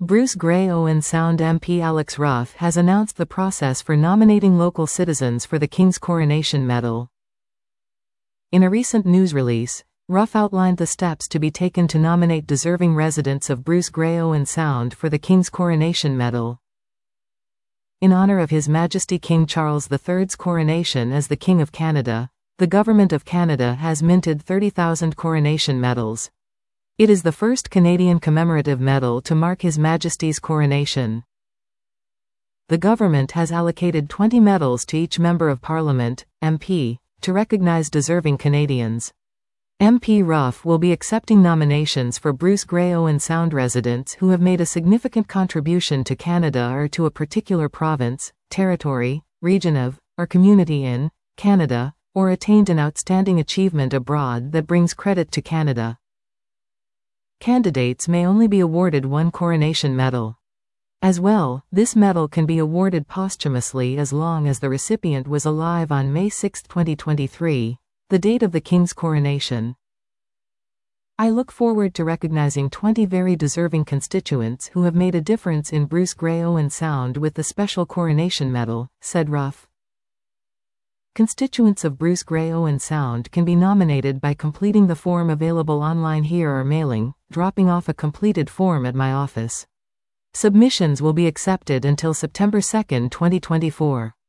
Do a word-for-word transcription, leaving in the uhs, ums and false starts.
Bruce Grey Owen Sound M P Alex Ruff has announced the process for nominating local citizens for the King's Coronation Medal. In a recent news release, Ruff outlined the steps to be taken to nominate deserving residents of Bruce Grey Owen Sound for the King's Coronation Medal. In honor of His Majesty King Charles the third's coronation as the King of Canada, the Government of Canada has minted thirty thousand coronation medals. It is the first Canadian commemorative medal to mark His Majesty's coronation. The government has allocated twenty medals to each Member of Parliament, M P, to recognise deserving Canadians. M P Ruff will be accepting nominations for Bruce Grey Owen Sound residents who have made a significant contribution to Canada or to a particular province, territory, region of, or community in, Canada, or attained an outstanding achievement abroad that brings credit to Canada. Candidates may only be awarded one coronation medal. As well, this medal can be awarded posthumously as long as the recipient was alive on May sixth twenty twenty-three, the date of the King's coronation. I look forward to recognizing twenty very deserving constituents who have made a difference in Bruce Grey Owen Sound with the special coronation medal, said Ruff. Constituents of Bruce Grey Owen Sound can be nominated by completing the form available online here or mailing, dropping off a completed form at my office. Submissions will be accepted until September second twenty twenty-four.